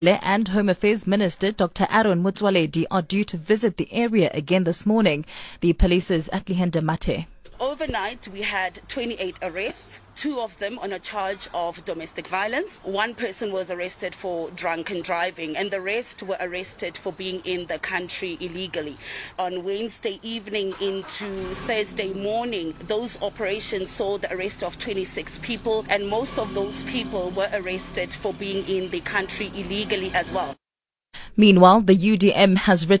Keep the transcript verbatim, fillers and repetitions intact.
and Home Affairs Minister Doctor Aaron Motsoaledi are due to visit the area again this morning. The police's Atlihenda Mate. Overnight, we had twenty-eight arrests, two of them on a charge of domestic violence. One person was arrested for drunken driving, and the rest were arrested for being in the country illegally. On Wednesday evening into Thursday morning, those operations saw the arrest of twenty-six people, and most of those people were arrested for being in the country illegally as well. Meanwhile, the U D M has written